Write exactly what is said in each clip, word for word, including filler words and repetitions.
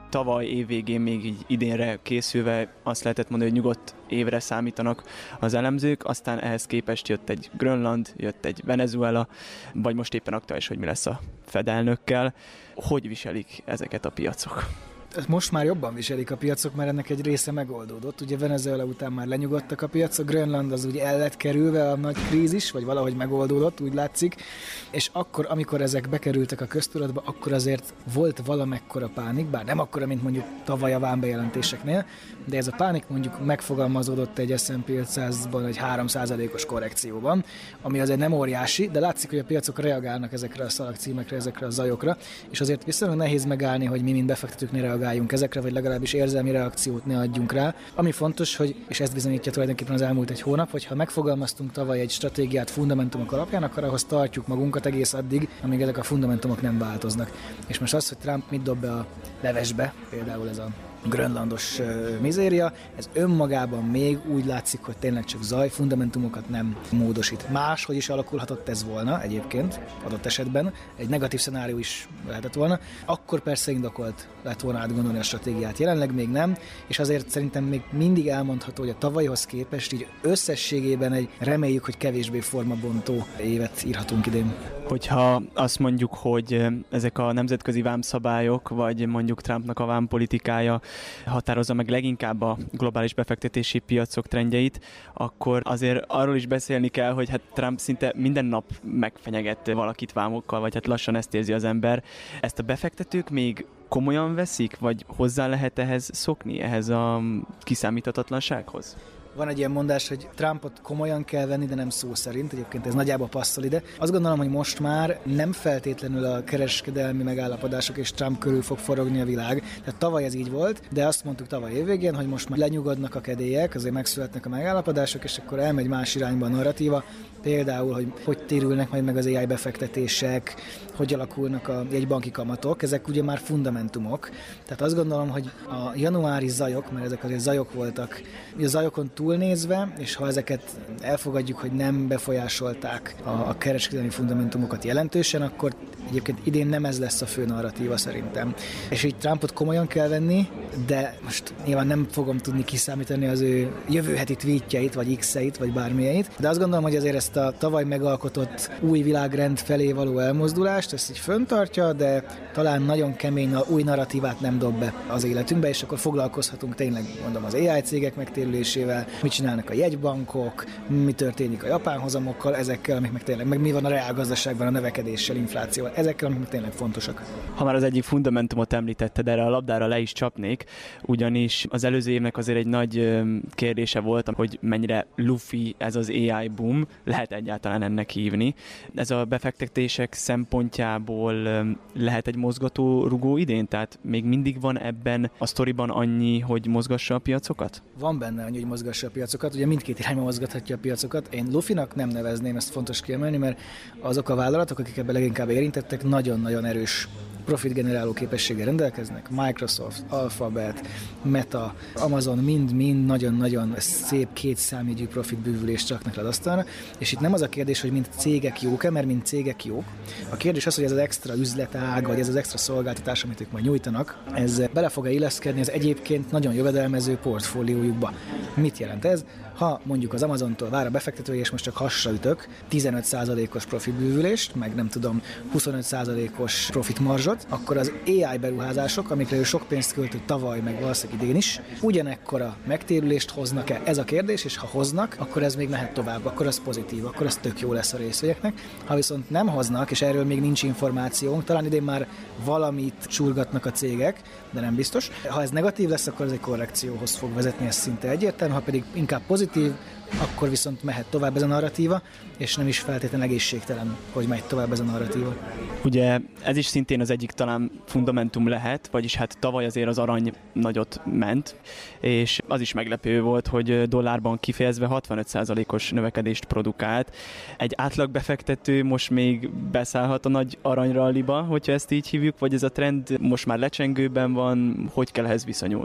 tavaly évvégén még így idénre készülve azt lehetett mondani, hogy nyugodt évre számítanak az elemzők, aztán ehhez képest jött egy Grönland, jött egy Venezuela, vagy most éppen aktuális, hogy mi lesz a Fed elnökkel. Hogy viselik ezeket a piacok? Most már jobban viselik a piacok, mert ennek egy része megoldódott. Ugye Venezuela után már lenyugodtak a piacok, Grönland az ugye el lett kerülve a nagy krízis, vagy valahogy megoldódott, úgy látszik. És akkor, amikor ezek bekerültek a köztudatba, akkor azért volt valamekkora pánik, bár nem akkora, mint mondjuk tavaly a vámbejelentéseknél, de ez a pánik mondjuk megfogalmazódott egy es and pé ötszázban egy három százalékos korrekcióban, ami azért nem óriási, de látszik, hogy a piacok reagálnak ezekre a szalagcímekre, ezekre a zajokra, és azért viszonylag nehéz megállni, hogy mi, mint befektetőknél reagáljunk ezekre, vagy legalábbis érzelmi reakciót ne adjunk rá. Ami fontos, hogy, és ezt bizonyítja tulajdonképpen az elmúlt egy hónap, hogy ha megfogalmaztunk tavaly egy stratégiát fundamentumok alapján, akkor ahhoz tartjuk magunkat egész addig, amíg ezek a fundamentumok nem változnak. És most az, hogy Trump mit dob be a levesbe, például ez a grönlandos uh, mizéria, ez önmagában még úgy látszik, hogy tényleg csak zaj, fundamentumokat nem módosít. Máshogy is alakulhatott ez volna egyébként, adott esetben, egy negatív szenárió is lehetett volna, akkor persze indokolt lett volna átgondolni a stratégiát, jelenleg még nem, és azért szerintem még mindig elmondható, hogy a tavalyhoz képest így összességében egy reméljük, hogy kevésbé formabontó évet írhatunk idén. Hogyha azt mondjuk, hogy ezek a nemzetközi vámszabályok, vagy mondjuk Trumpnak a vámpolitikája határozza meg leginkább a globális befektetési piacok trendjeit, akkor azért arról is beszélni kell, hogy hát Trump szinte minden nap megfenyeget valakit vámokkal, vagy hát lassan ezt érzi az ember. Ezt a befektetők még komolyan veszik, vagy hozzá lehet ehhez szokni, ehhez a kiszámíthatatlansághoz? Van egy ilyen mondás, hogy Trumpot komolyan kell venni, de nem szó szerint. Egyébként ez nagyjából passzol ide. Azt gondolom, hogy most már nem feltétlenül a kereskedelmi megállapodások és Trump körül fog forogni a világ. Tehát tavaly ez így volt, de azt mondtuk tavaly évvégén, hogy most már lenyugodnak a kedélyek, azért megszületnek a megállapodások, és akkor elmegy más irányba a narratíva. Például, hogy hogy térülnek majd meg az á i befektetések, hogy alakulnak a jegybanki kamatok, ezek ugye már fundamentumok. Tehát azt gondolom, hogy a januári zajok, mert ezek azért zajok voltak, a zajokon túlnézve, és ha ezeket elfogadjuk, hogy nem befolyásolták a, a kereskedelmi fundamentumokat jelentősen, akkor egyébként idén nem ez lesz a fő narratíva szerintem. És így Trumpot komolyan kell venni, de most nyilván nem fogom tudni kiszámítani az ő jövő heti tweetjeit, vagy x-eit, vagy bármilyeit, de azt gondolom, hogy azért ezt a tavaly megalkotott új világrend felé való elmozdulást, ezt így föntartja, de talán nagyon kemény új narratívát nem dob be az életünkbe, és akkor foglalkozhatunk tényleg, mondom, az á i cégek megtérülésével, mit csinálnak a jegybankok, mi történik a japán hozamokkal, ezekkel, amik meg tényleg, meg mi van a reálgazdaságban a növekedéssel, inflációval, ezekkel, amik meg tényleg fontosak. Ha már az egyik fundamentumot említetted, erre a labdára le is csapnék, ugyanis az előző évnek azért egy nagy kérdése volt, hogy mennyire lufi ez az á i boom, lehet egyáltalán ennek hívni. Ez a befektetések szempontjából lehet egy mozgató rugó idén? Tehát még mindig van ebben a sztoriban annyi, hogy mozgassa a piacokat? Van benne annyi, hogy mozgassa a piacokat. Ugye mindkét irányba mozgathatja a piacokat. Én lufinak nem nevezném, ezt fontos kiemelni, mert azok a vállalatok, akik ebben leginkább érintettek, nagyon-nagyon erős profitgeneráló képességgel rendelkeznek. Microsoft, Alphabet, Meta, Amazon mind-mind nagyon-nagyon szép kétszámjegyű profitbővülést raknak le az asztalra, és itt nem az a kérdés, hogy mint cégek jók-e, mert mint cégek jók. A kérdés az, hogy ez az extra üzletág, vagy ez az extra szolgáltatás, amit ők majd nyújtanak, ez bele fog-e illeszkedni az egyébként nagyon jövedelmező portfóliójukba. Mit jelent ez? Ha mondjuk az Amazontól vár a befektető, és most csak hasra ütök, tizenöt százalékos profitbővülést, meg nem tudom, huszonöt százalékos profitmarzsot, akkor az á i beruházások, amikre ő sok pénzt költött tavaly, meg valószínűleg idén is, ugyanekkora megtérülést hoznak-e? Ez a kérdés, és ha hoznak, akkor ez még mehet tovább, akkor az pozitív, akkor ez tök jó lesz a részvényeknek. Ha viszont nem hoznak, és erről még nincs információnk, talán idén már valamit csurgatnak a cégek, de nem biztos. Ha ez negatív lesz, akkor ez egy korrekcióhoz fog vezetni, ez szinte egyértelmű, ha pedig inkább pozitív, akkor viszont mehet tovább ez a narratíva, és nem is feltétlenül egészségtelen, hogy megy tovább ez a narratíva. Ugye ez is szintén az egyik talán fundamentum lehet, vagyis hát tavaly azért az arany nagyot ment, és az is meglepő volt, hogy dollárban kifejezve hatvanöt százalékos növekedést produkált. Egy átlagbefektető most még beszállhat a nagy aranyralliba, hogyha ezt így hívjuk, vagy ez a trend most már lecsengőben van, hogy kell ehhez viszonyulni?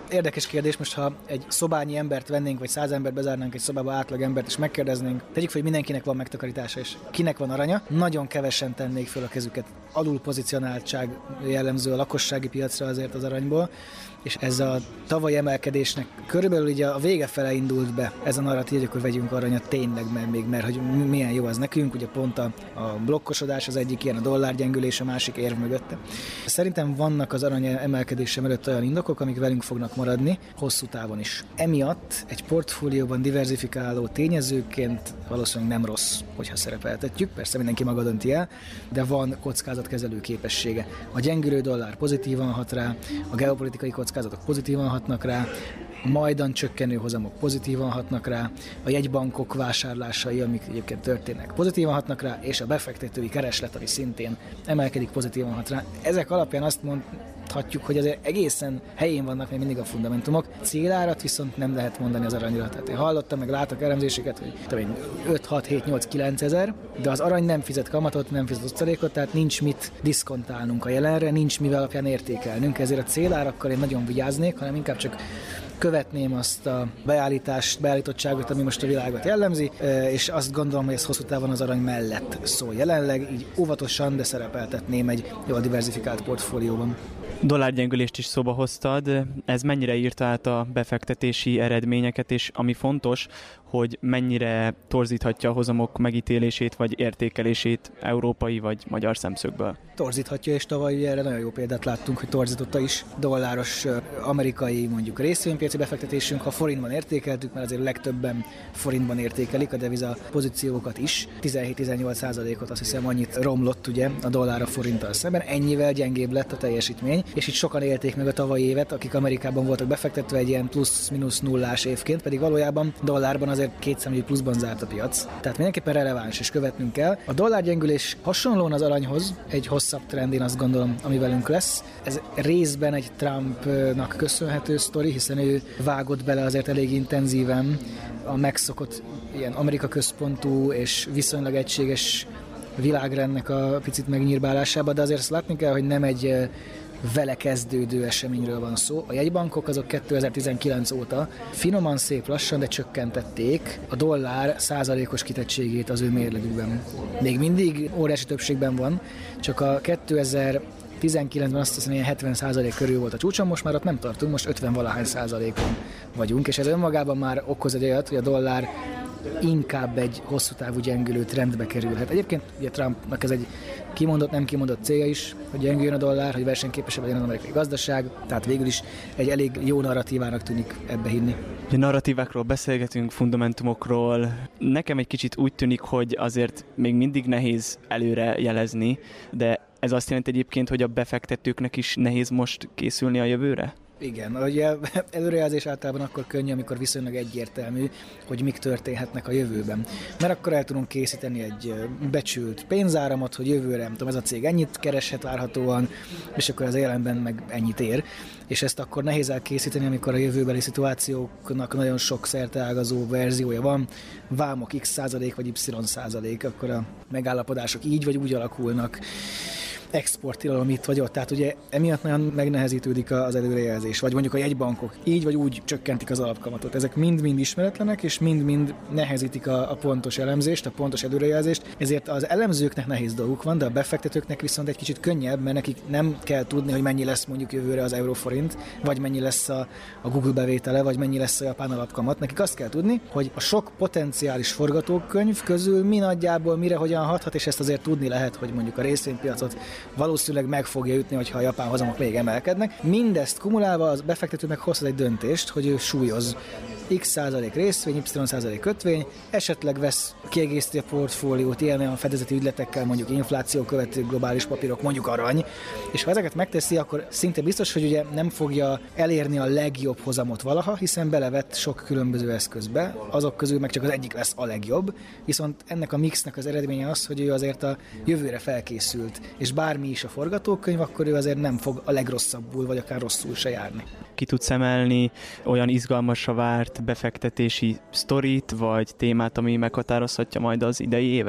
Érdekes kérdés, most ha egy szobányi embert vennénk, vagy száz embert bezárnánk egy szobába, átlag embert, és megkérdeznénk, tegyük fel, hogy mindenkinek van megtakarítása, és kinek van aranya, nagyon kevesen tennék föl a kezüket. Alul pozicionáltság jellemző a lakossági piacra azért az aranyból, és ez a tavaly emelkedésnek körülbelül ugye a vége fele indult be ez a narratív, hogy akkor vegyünk aranyat tényleg, mert még, mert hogy milyen jó az nekünk, ugye pont a, a blokkosodás az egyik ilyen, a dollárgyengülés a másik érv mögötte. Szerintem vannak az arany emelkedése mellett olyan indokok, amik velünk fognak maradni, hosszú távon is. Emiatt egy portfólióban diverzifikáló tényezőként valószínűleg nem rossz, hogyha szerepeltetjük, persze mindenki maga dönti el, de van kockázatkezelő képessége. A gyengülő dollár pozitívan hat rá, a geopolitikai kockázatok pozitívan hatnak rá, majdan csökkenő hozamok pozitívan hatnak rá, a jegybankok vásárlásai, amik egyébként történnek, pozitívan hatnak rá, és a befektetői kereslet, ami szintén emelkedik, pozitívan hat rá. Ezek alapján azt mondhatjuk, hogy azért egészen helyén vannak még mindig a fundamentumok. Célárat viszont nem lehet mondani az aranyra. Tehát én hallottam, meg látok elemzéseket, hogy öt, hat, hét, nyolc, kilenc ezer, de az arany nem fizet kamatot, nem fizet osztalékot, tehát nincs mit diszkontálnunk a jelenre, nincs mivel alapján értékelnünk, ezért a célárakkal én nagyon vigyáznék, hanem inkább csak követném azt a beállítást, beállítottságot, ami most a világot jellemzi, és azt gondolom, hogy ez hosszú távon az arany mellett szól jelenleg, így óvatosan, de szerepeltetném egy jól diversifikált portfólióban. Dollárgyengülést is szóba hoztad, ez mennyire írta át a befektetési eredményeket, és ami fontos, hogy mennyire torzíthatja a hozamok megítélését vagy értékelését európai vagy magyar szemszögből? Torzíthatja, és tavaly erre nagyon jó példát láttunk, hogy torzította is dolláros amerikai mondjuk részvénypiaci befektetésünk, ha forintban értékeltük, mert azért legtöbben forintban értékelik a deviza pozíciókat is. tizenhét-tizennyolc százalékot azt hiszem annyit romlott ugye a dollár a forinttal szemben, ennyivel gyengébb lett a teljesítmény, és itt sokan élték meg a tavalyi évet, akik Amerikában voltak befektetve egy ilyen plusz-minusz nullás évként, pedig valójában dollárban azért kétszámjegyű pluszban zárt a piac. Tehát mindenképpen releváns, és követnünk kell. A dollárgyengülés hasonlóan az aranyhoz egy hosszabb trend, én azt gondolom, ami velünk lesz. Ez részben egy Trumpnak köszönhető sztori, hiszen ő vágott bele azért elég intenzíven a megszokott ilyen Amerika központú és viszonylag egységes világrendnek a picit megnyírbálásába, de azért azt látni kell, hogy nem egy vele kezdődő eseményről van szó. A jegybankok azok kétezer-tizenkilenc óta finoman, szép lassan, de csökkentették a dollár százalékos kitettségét az ő mérlegükben. Még mindig óriási többségben van, csak a kétezer-tizenkilencben azt hiszem, ilyen hetven százalék körül volt a csúcson, most már ott nem tartunk, most ötven valahány százalékon vagyunk, és ez önmagában már okoz egy olyat, hogy a dollár inkább egy hosszú távú gyengülő trendbe kerülhet. Egyébként ugye Trumpnak ez egy kimondott, nem kimondott célja is, hogy gyengüljön a dollár, hogy versenyképesebb legyen az amerikai gazdaság, tehát végül is egy elég jó narratívának tűnik ebbe hinni. A narratívákról beszélgetünk, fundamentumokról. Nekem egy kicsit úgy tűnik, hogy azért még mindig nehéz előre jelezni, de ez azt jelenti egyébként, hogy a befektetőknek is nehéz most készülni a jövőre? Igen, ugye előrejelzés általában akkor könnyű, amikor viszonylag egyértelmű, hogy mik történhetnek a jövőben. Mert akkor el tudunk készíteni egy becsült pénzáramot, hogy jövőre, nem tudom, ez a cég ennyit kereshet várhatóan, és akkor az jelenben meg ennyit ér. És ezt akkor nehéz elkészíteni, amikor a jövőbeli szituációknak nagyon sok szerteágazó verziója van, vámok x százalék vagy y százalék, akkor a megállapodások így vagy úgy alakulnak, exporttilalom itt vagy ott. Tehát ugye emiatt nagyon megnehezítődik az előrejelzés, vagy mondjuk a jegybankok így vagy úgy csökkentik az alapkamatot. Ezek mind-mind ismeretlenek, és mind-mind nehezítik a, a pontos elemzést, a pontos előrejelzést. Ezért az elemzőknek nehéz dolguk van, de a befektetőknek viszont egy kicsit könnyebb, mert nekik nem kell tudni, hogy mennyi lesz mondjuk jövőre az euróforint, vagy mennyi lesz a, a Google bevétele, vagy mennyi lesz a japán alapkamat. Nekik azt kell tudni, hogy a sok potenciális forgatókönyv közül mi nagyjából mire hogyan hathat, és ezt azért tudni lehet, hogy mondjuk a részvénypiacot valószínűleg meg fogja ütni, hogyha a japán hozamok még emelkednek. Mindezt kumulálva az befektető meg hozhat egy döntést, hogy ő súlyoz x százalék részvény, y százalék kötvény, esetleg vesz kiegészíti a portfóliót ilyen olyan fedezeti ügyletekkel, mondjuk infláció követő globális papírok, mondjuk arany, és ha ezeket megteszi, akkor szinte biztos, hogy ugye nem fogja elérni a legjobb hozamot valaha, hiszen belevett sok különböző eszközbe, azok közül meg csak az egyik lesz a legjobb, viszont ennek a mixnek az eredménye az, hogy ő azért a jövőre felkészült, és bármi is a forgatókönyv, akkor ő azért nem fog a legrosszabbul, vagy akár rosszul se járni. Ki tudsz emelni olyan izgalmasra várt befektetési sztorit, vagy témát, ami meghatározhatja majd az idei évet?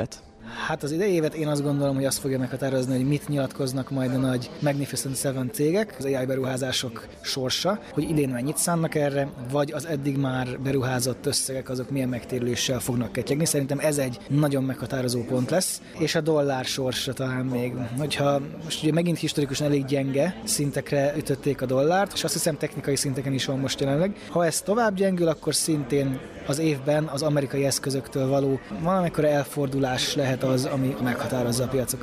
Hát az idei évet én azt gondolom, hogy azt fogja meghatározni, hogy mit nyilatkoznak majd a nagy Magnificent Seven cégek, az á i beruházások sorsa, hogy idén mennyit szánnak erre, vagy az eddig már beruházott összegek azok milyen megtérüléssel fognak ketyegni. Szerintem ez egy nagyon meghatározó pont lesz, és a dollár sorsa talán még. Hogyha most ugye megint historikusan elég gyenge szintekre ütötték a dollárt, és azt hiszem technikai szinteken is van most jelenleg. Ha ez tovább gyengül, akkor szintén az évben az amerikai eszközöktől való valamekkora elfordulás lehet az, ami meghatározza a piacokat.